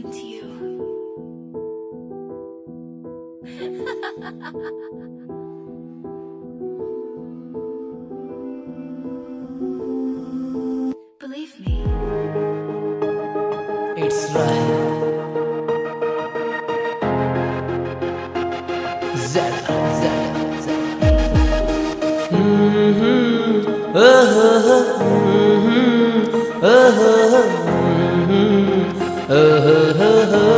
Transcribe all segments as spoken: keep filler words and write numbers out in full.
listening to you. Believe me. It's right. Zara, Zara, Zara. Mm-hmm. Oh, oh, oh. Mm-hmm. Oh, oh, oh. Mm-hmm. Oh, oh, oh, oh.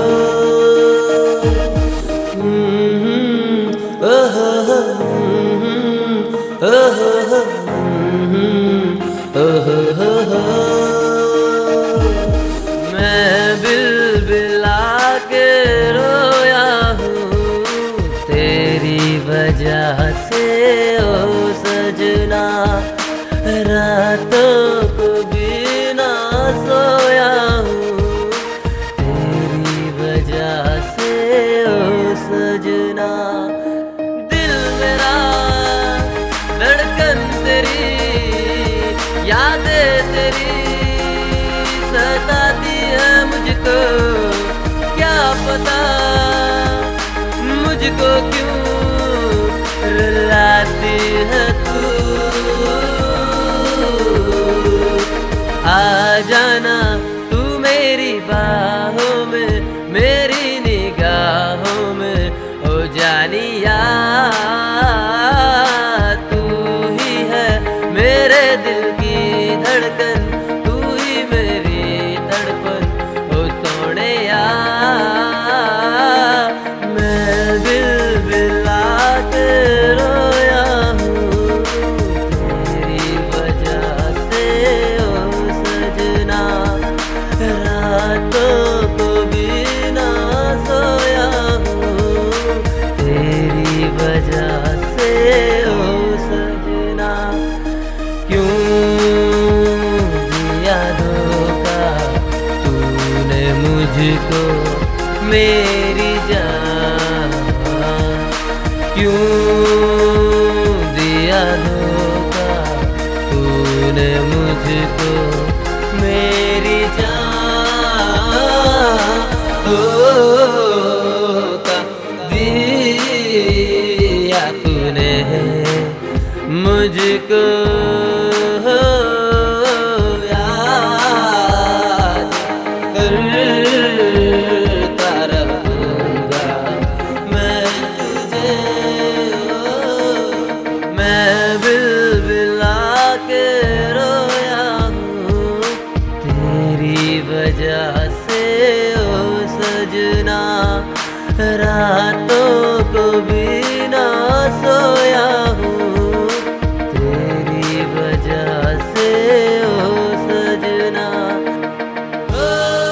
Mm-hmm. Oh, oh, oh. Mm-hmm. Oh, oh, oh. Mm-hmm. Oh, oh, oh, oh. मैं बिलबिला के रोया हूँ तेरी वजह से ओ सजना, रातों को भी ना सोया हूँ तेरी वजह से ओ सजना। दिल मेरा धड़कन तेरी, यादें तेरी सताती है मुझको, क्या पता मुझको क्यों रुलाती है तू। आ जाना तू मेरी बाहों में, मेरी निगाहों में, ओ जानिया तू ही है मेरे दिल की धड़कन, तू ही मेरी तड़पन, ओ सोनिया। मैं बिलबिला के रोया हूँ तेरी वजह से ओ सजना, रातों को भी ना सोया हूँ तेरी वजह से ओ सजना। क्यों दिया धोखा तूने मुझको मेरी जान, क्यों दिया धोखा तूने मुझको मेरी जान, धोखा दिया तूने मुझको। याद करता रहूंगा मैं तुझे, मैं बिलबिला के रोया हूँ तेरी वजह से ओ सजना, रातों को भी ना सोया हूँ तेरी वजह से ओ सजना। ओ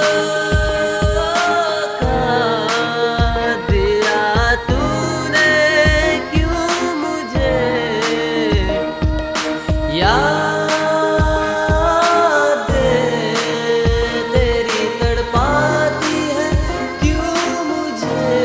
खा दिया तूने क्यों मुझे, यादें तेरी तड़पाती है क्यों मुझे,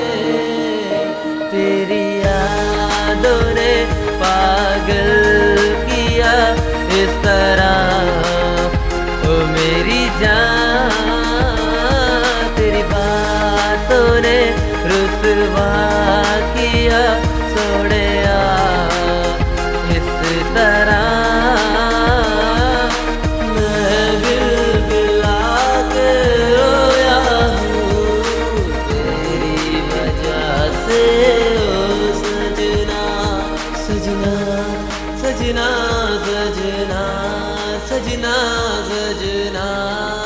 तेरी यादों ने पागल किया इस तरह ओ मेरी जान, तेरी बातों ने रुसवा किया सोनिया इस तरह। मैं बिलबिला के रोया हूँ तेरी वजह से ओ सजना, सजना सजना सजना सजना सजना।